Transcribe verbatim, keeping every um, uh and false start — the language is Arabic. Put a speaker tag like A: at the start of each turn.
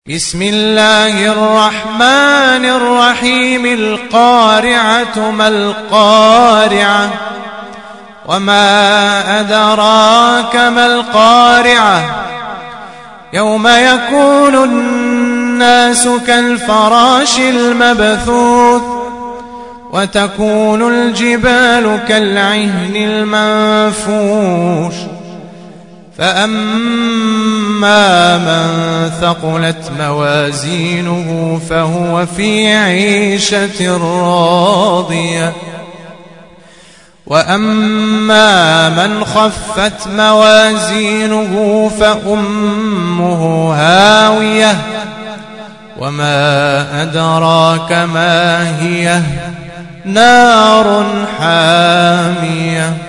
A: بسم الله الرحمن الرحيم. القارعة ما القارعة وما أدراك ما القارعة يوم يكون الناس كالفراش المبثوث وتكون الجبال كالعهن المنفوش فأما من ثقلت موازينه فهو في عيشة راضية وأما من خفت موازينه فأمه هاوية وما أدراك ما هي نار حامية.